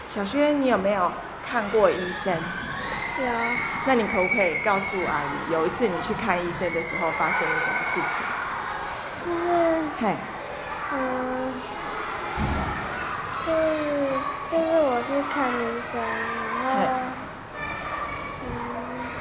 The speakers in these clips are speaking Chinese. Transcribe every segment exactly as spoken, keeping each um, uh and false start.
小轩，你有没有看过医生？ 有。 那你可不可以告诉阿姨，有一次你去看医生的时候发生了什么事情？ 就是， 嘿， 嗯，就是就是我去看医生，然后，嗯，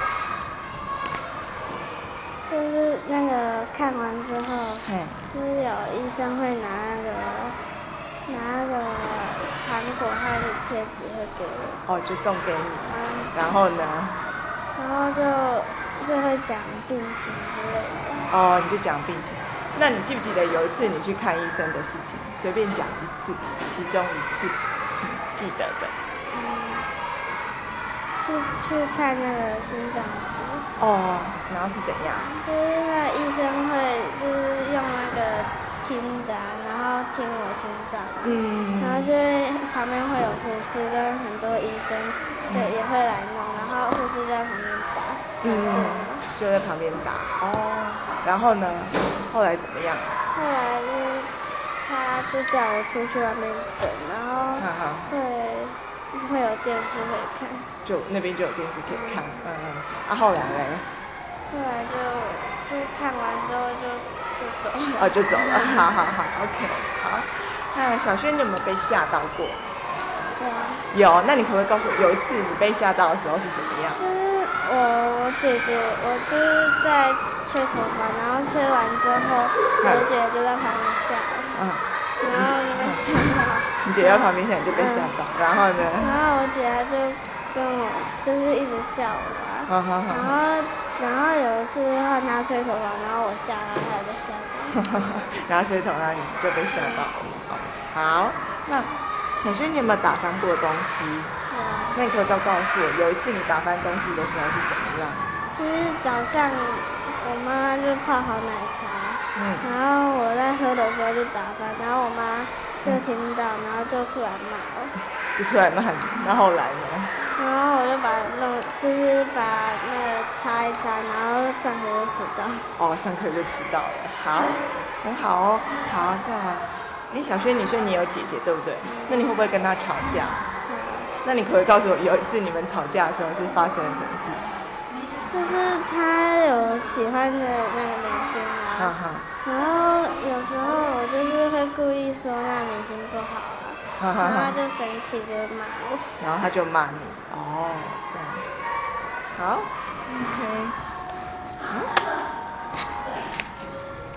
就是那个看完之后，就是有医生会拿那个拿那个糖果和贴纸会给我。 哦，就送给你。 嗯。 然后呢？ 然后就就会讲病情之类的。 哦，你就讲病情。那你记不记得有一次你去看医生的事情？随便讲一次，其中一次，嗯，记得的。 嗯，去去看那个心脏病。 哦，然后是怎样？ 就是那个医生会就是用那个听的、啊，然后听我心脏、啊。嗯。然后就会旁边会有护士跟很多医生，就也会来弄，然后护士在旁边打。嗯。 就在旁边打。哦。然后呢？后来怎么样？ 后来就是他就叫我出去外面等，然后会会有电视可以看。 就那边就有电视可以看。嗯嗯。啊，后来嘞？ 后来就就看完之后就就走了。 哦，就走了。好好好 ，OK， 好。那小轩，你有没有被吓到过？ 有啊。 有，那你可不可以告诉我，有一次你被吓到的时候是怎么样？ 就是我我姐姐，我就是在吹头发，然后吹完之后，我姐就在旁边笑。嗯。然后就被吓到。 你姐在旁边笑，你就被吓到，然后呢？ 然后我姐她就跟我就是一直笑我啊。好好好。然后然后有一次换她吹头发，然后我吓她，她也被吓到。 然后吹头发你就被吓到了。好，那小轩，你有没有打翻过东西？ 有。 那你可以告告诉我，有一次你打翻东西的时候是怎么样？ 就是早上我妈就泡好奶茶，嗯，然后我在喝的时候就打翻，然后我妈就听到，然后就出来骂我。 就出来骂你，然后后来呢？ 然后我就把弄，就是把那个擦一擦，然后上课就迟到。 哦，上课就迟到了。好，很好哦。好，再来。哎，小轩，你说你有姐姐对不对？那你会不会跟她吵架？ 嗯。 那你可不可以告诉我，有一次你们吵架的时候是发生了什么事情？ 就是他有喜欢的那个明星啊，哈哈，然后有时候我就是会故意说那个明星不好啊，哈哈，然后他就生气就骂我。 然后他就骂你。哦，这样。好 ，OK， 好。